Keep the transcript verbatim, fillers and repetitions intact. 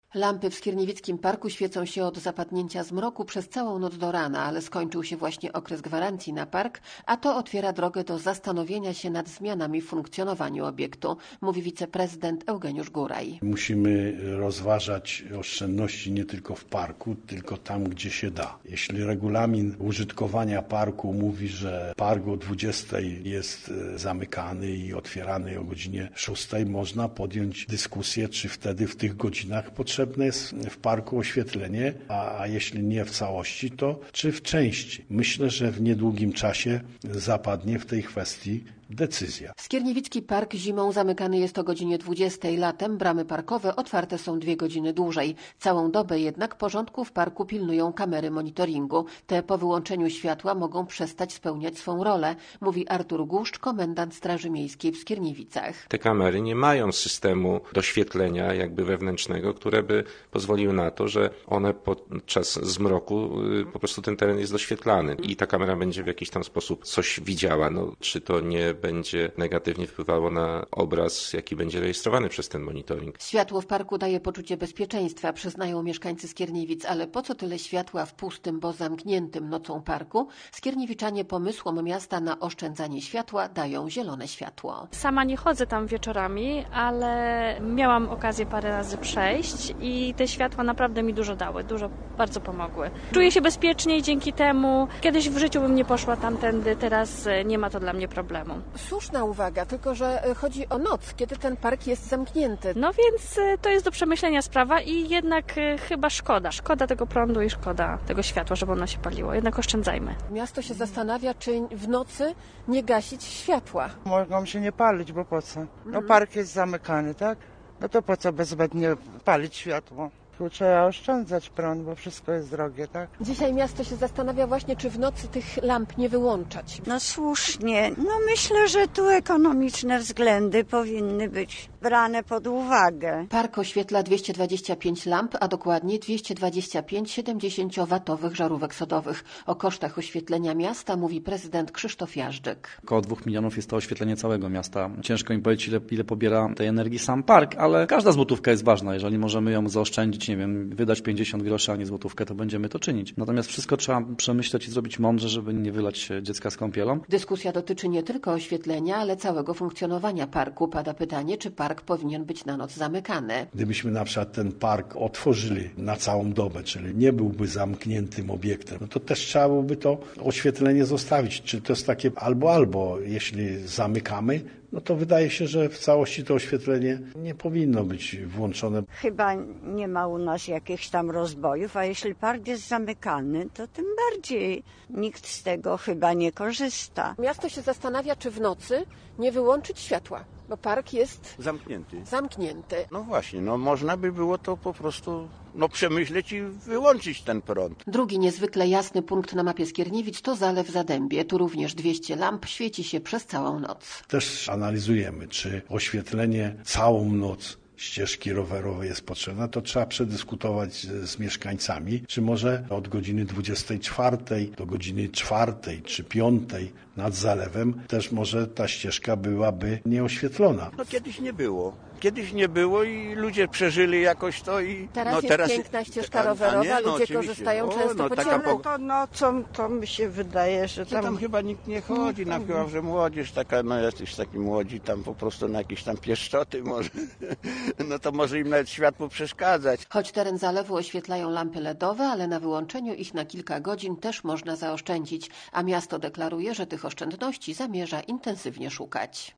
Lampy w Skierniewickim Parku świecą się od zapadnięcia zmroku przez całą noc do rana, ale skończył się właśnie okres gwarancji na park, a to otwiera drogę do zastanowienia się nad zmianami w funkcjonowaniu obiektu, mówi wiceprezydent Eugeniusz Góraj. Musimy rozważać oszczędności nie tylko w parku, tylko tam, gdzie się da. Jeśli regulamin użytkowania parku mówi, że park o dwudziestej jest zamykany i otwierany o godzinie szóstej, można podjąć dyskusję, czy wtedy w tych godzinach potrzebne Potrzebne jest w parku oświetlenie, a, a jeśli nie w całości, to czy w części. Myślę, że w niedługim czasie zapadnie w tej kwestii decyzja. Skierniewicki Park zimą zamykany jest o godzinie dwudziestej, latem bramy parkowe otwarte są dwie godziny dłużej. Całą dobę jednak porządku w parku pilnują kamery monitoringu. Te po wyłączeniu światła mogą przestać spełniać swą rolę, mówi Artur Guszcz, komendant Straży Miejskiej w Skierniewicach. Te kamery nie mają systemu doświetlenia jakby wewnętrznego, które by pozwoliły na to, że one podczas zmroku po prostu ten teren jest doświetlany i ta kamera będzie w jakiś tam sposób coś widziała. No, czy to nie będzie negatywnie wpływało na obraz, jaki będzie rejestrowany przez ten monitoring. Światło w parku daje poczucie bezpieczeństwa, przyznają mieszkańcy Skierniewic, ale po co tyle światła w pustym, bo zamkniętym nocą parku? Skierniewiczanie pomysłom miasta na oszczędzanie światła dają zielone światło. Sama nie chodzę tam wieczorami, ale miałam okazję parę razy przejść i te światła naprawdę mi dużo dały, dużo, bardzo pomogły. Czuję się bezpieczniej dzięki temu. Kiedyś w życiu bym nie poszła tamtędy, teraz nie ma to dla mnie problemu. Słuszna uwaga, tylko że chodzi o noc, kiedy ten park jest zamknięty. No więc to jest do przemyślenia sprawa i jednak chyba szkoda. Szkoda tego prądu i szkoda tego światła, żeby ono się paliło. Jednak oszczędzajmy. Miasto się zastanawia, czy w nocy nie gasić światła. Mogą się nie palić, bo po co? No park jest zamykany, tak? No to po co bezwzględnie palić światło? Tu trzeba oszczędzać prąd, bo wszystko jest drogie, tak? Dzisiaj miasto się zastanawia właśnie, czy w nocy tych lamp nie wyłączać. No słusznie. No myślę, że tu ekonomiczne względy powinny być brane pod uwagę. Park oświetla dwieście dwadzieścia pięć lamp, a dokładnie dwieście dwadzieścia pięć siedemdziesięciowatowych żarówek sodowych. O kosztach oświetlenia miasta mówi prezydent Krzysztof Jażdżyk. Około dwóch milionów jest to oświetlenie całego miasta. Ciężko mi powiedzieć, ile, ile pobiera tej energii sam park, ale każda złotówka jest ważna. Jeżeli możemy ją zaoszczędzić, nie wiem, wydać pięćdziesiąt groszy, a nie złotówkę, to będziemy to czynić. Natomiast wszystko trzeba przemyśleć i zrobić mądrze, żeby nie wylać dziecka z kąpielą. Dyskusja dotyczy nie tylko oświetlenia, ale całego funkcjonowania parku. Pada pytanie, czy park powinien być na noc zamykany. Gdybyśmy na przykład ten park otworzyli na całą dobę, czyli nie byłby zamkniętym obiektem, no to też trzeba byłoby to oświetlenie zostawić. Czy to jest takie albo, albo. Jeśli zamykamy, no to wydaje się, że w całości to oświetlenie nie powinno być włączone. Chyba nie ma u nas jakichś tam rozbojów, a jeśli park jest zamykany, to tym bardziej nikt z tego chyba nie korzysta. Miasto się zastanawia, czy w nocy nie wyłączyć światła, bo park jest zamknięty. zamknięty. No właśnie, no można by było to po prostu no przemyśleć i wyłączyć ten prąd. Drugi niezwykle jasny punkt na mapie Skierniewic to Zalew Zadębie. Tu również dwieście lamp świeci się przez całą noc. Też analizujemy, czy oświetlenie całą noc ścieżki rowerowej jest potrzebna, to trzeba przedyskutować z, z mieszkańcami, czy może od godziny dwudziestej czwartej do godziny czwartej czy piątej nad zalewem też może ta ścieżka byłaby nieoświetlona. No kiedyś nie było. Kiedyś nie było i ludzie przeżyli jakoś to i... Teraz no, jest teraz piękna ścieżka a, rowerowa, a nie, no, ludzie oczywiście. korzystają o, często no, po taka ciemku. po... To nocą to mi się wydaje, że tam... tam... tam chyba nikt nie chodzi, na chyba, że młodzież taka, no jacyś taki młodzi tam po prostu na jakieś tam pieszczoty może, no to może im nawet światło przeszkadzać. Choć teren zalewu oświetlają lampy ledowe, ale na wyłączeniu ich na kilka godzin też można zaoszczędzić, a miasto deklaruje, że tych oszczędności zamierza intensywnie szukać.